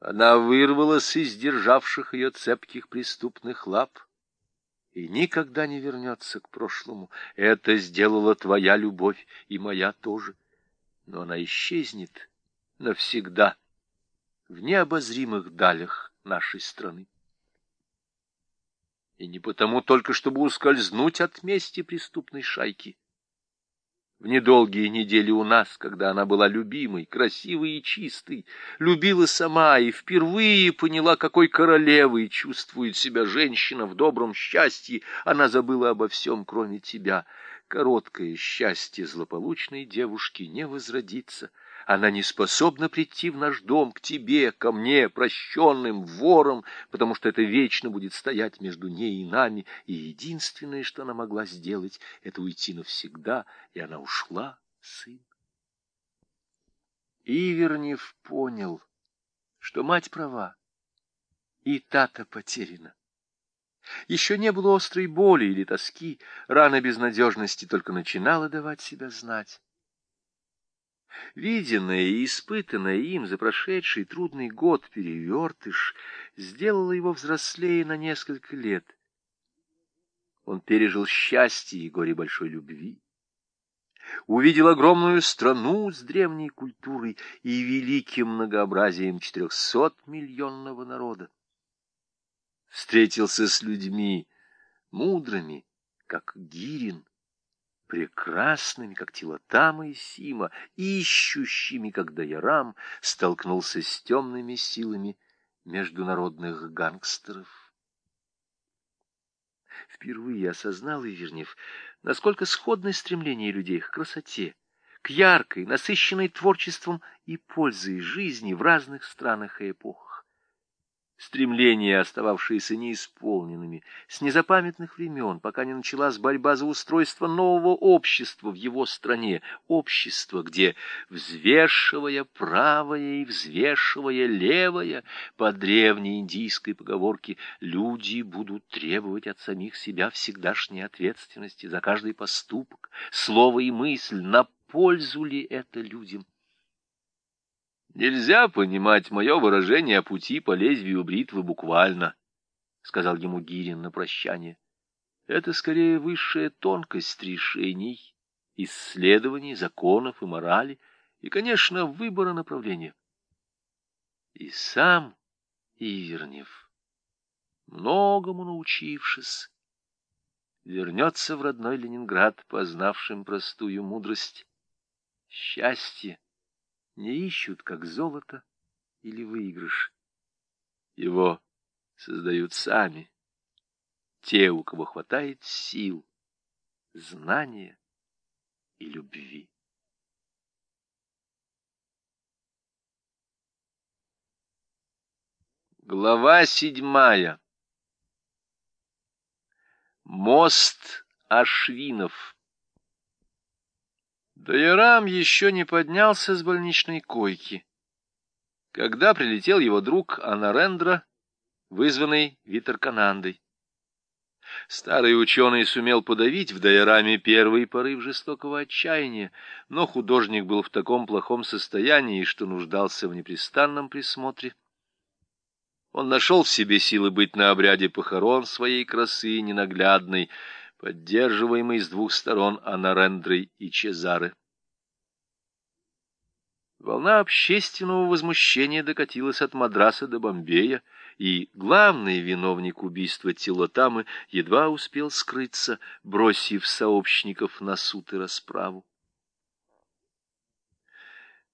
Она вырвалась из державших ее цепких преступных лап и никогда не вернется к прошлому. Это сделала твоя любовь, и моя тоже. Но она исчезнет навсегда в необозримых далях нашей страны. И не потому только, чтобы ускользнуть от мести преступной шайки. В недолгие недели у нас, когда она была любимой, красивой и чистой, любила сама и впервые поняла, какой королевой чувствует себя женщина в добром счастье, она забыла обо всем, кроме тебя. Короткое счастье злополучной девушки не возродится. Она не способна прийти в наш дом к тебе, ко мне, прощенным вором, потому что это вечно будет стоять между ней и нами, и единственное, что она могла сделать, это уйти навсегда, и она ушла, сын. Ивернев понял, что мать права, и та-то потеряна. Еще не было острой боли или тоски, рана безнадежности только начинала давать себя знать. Виденное и испытанное им за прошедший трудный год перевертыш сделало его взрослее на несколько лет. Он пережил счастье и горе большой любви, увидел огромную страну с древней культурой и великим многообразием 400-миллионного народа. Встретился с людьми мудрыми, как Гирин, прекрасными, как Тилотама и Сима, ищущими, как Дайорам, столкнулся с темными силами международных гангстеров. Впервые осознал Ивернев, насколько сходны стремления людей к красоте, к яркой, насыщенной творчеством и пользой жизни в разных странах и эпохах. Стремления, остававшиеся неисполненными с незапамятных времен, пока не началась борьба за устройство нового общества в его стране, общества, где, взвешивая правое и взвешивая левое, по древней индийской поговорке, люди будут требовать от самих себя всегдашней ответственности за каждый поступок, слово и мысль, на пользу ли это людям. «Нельзя понимать мое выражение о пути по лезвию бритвы буквально», — сказал ему Гирин на прощание. «Это скорее высшая тонкость решений, исследований, законов и морали, и, конечно, выбора направления». И сам Ивернев, многому научившись, вернется в родной Ленинград, познавшим простую мудрость. Счастье не ищут, как золото или выигрыш. Его создают сами те, у кого хватает сил, знания и любви. Глава 7. Мост Ашвинов. Дайорам еще не поднялся с больничной койки, когда прилетел его друг Анарендра, вызванный Витарканандой. Старый ученый сумел подавить в Дайораме первый порыв жестокого отчаяния, но художник был в таком плохом состоянии, что нуждался в непрестанном присмотре. Он нашел в себе силы быть на обряде похорон своей красы ненаглядной, поддерживаемый с двух сторон Анарендрой и Чезаре. Волна общественного возмущения докатилась от Мадраса до Бомбея, и главный виновник убийства Тилотамы едва успел скрыться, бросив сообщников на суд и расправу.